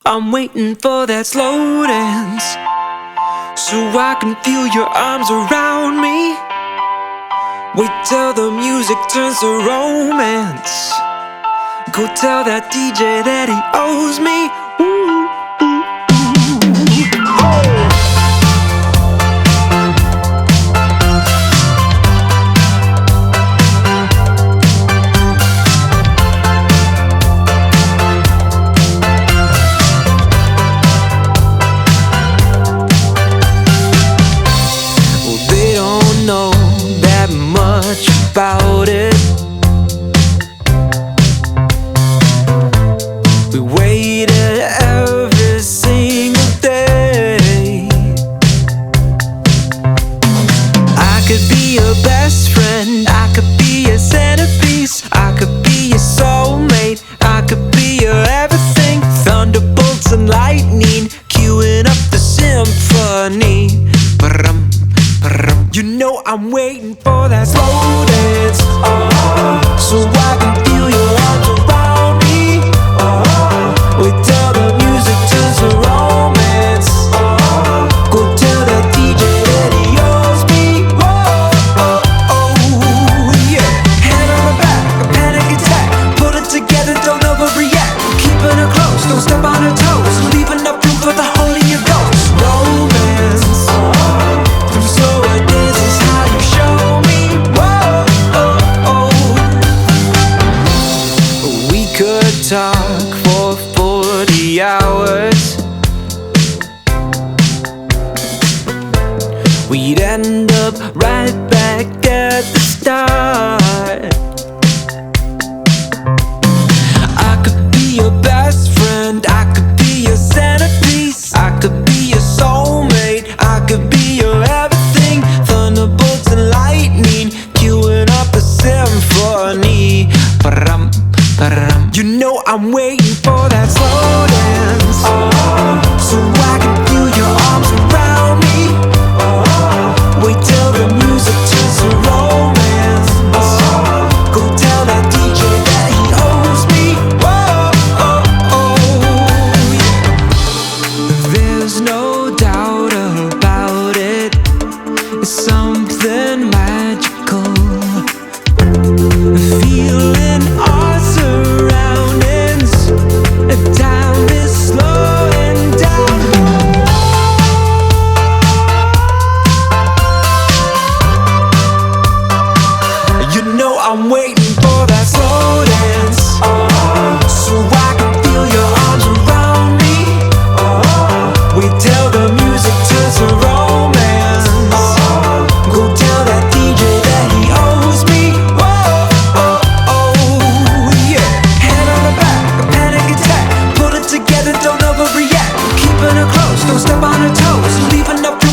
I'm waiting for that slow dance, so I can feel your arms around me. Wait till the music turns to romance. Go tell that DJ that he owes me. Ooh. Know that much about it. We waited every single day. I could be your best friend, I could be your centerpiece, I could be your soulmate, I could be your everything. Thunderbolts and lightning, queuing up the symphony. You know I'm waiting for that slow dance, so I can feel your arms around me. Wait till the music turns to romance. Go tell that DJ that he owes me. Yeah. Hand on my back, a panic attack. Put it together, don't overreact. Keeping her close, don't step on her toes. Leaving enough room for the Holy Ghost. Romance. Talk for 40 hours. We'd end up right back at the start. I could be your best friend, I could be your centerpiece, I could be your soulmate, I could be your everything. Thunderbolts and lightning, queuing up a symphony. You know I'm waiting for that slow dance, so I can feel your arms around me. Wait till the music turns to romance. Go tell that DJ that he owes me. Yeah. There's no doubt about it, it's something magical. Feeling our surroundings, time is slowing down. You know I'm waiting for that slow dance, so I can feel your arms around me. Wait till the music turns to romance. Go tell that DJ that he owes me. Together, don't overreact. Keeping her close, don't step on her toes. Leaving up